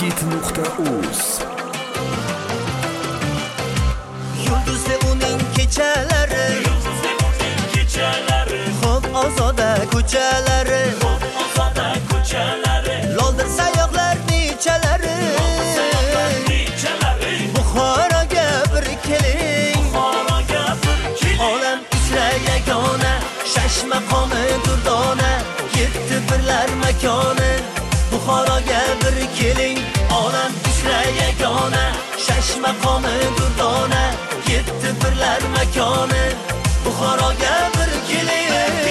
megahit.uz. Yulduzli uning kechalari, xo'p ozoda ko'chalari, loldir sayyohlar nechalari, Buxoroga bir keling, olam uzra yagona, shash maqomi durdona, yetti birlar makoni. Buxoroga bir keling, olam uzra yagona, shash maqomi durdona, yetti birlar makoni. Buxoroga bir keling.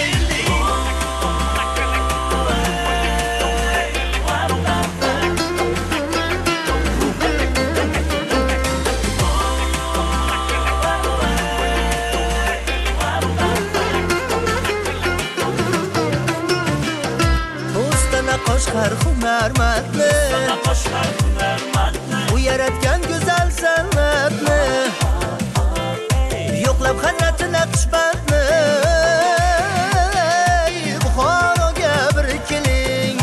Qo'shqar hunarmandni, u yaratgan go'zal san'atni, yo'qlab hayratni naqshbandni. Buxoroga bir keling,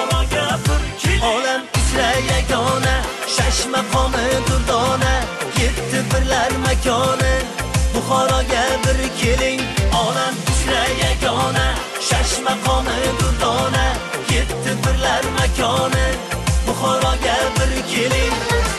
olam uzra yagona, shash maqomi durdona, yetti birlar makoni. Buxoroga bir keling, olam uzra yagona, shash maqomi durdona, yetti birlar makoni. Buxoroga bir keling.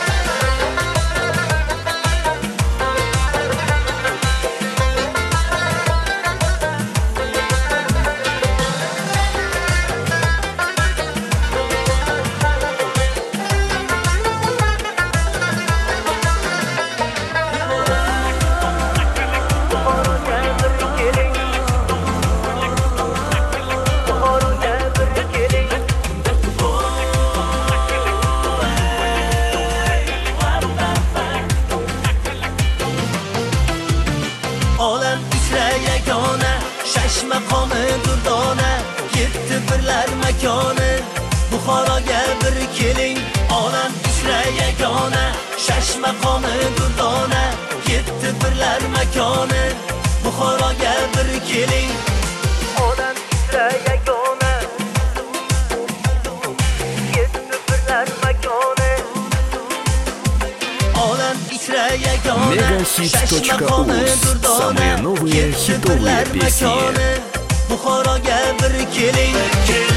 Olam uzra yagona, shash maqomi durdona, yetti birlar makoni. Buxoroga bir keling, olam uzra yagona, shash maqomi durdona, yetti birlar makoni. Buxoroga bir keling, olam uzra yagona, yetti birlar makoni. megahit.uz. Самые новые хитовые песни. Buxoroga bir keling.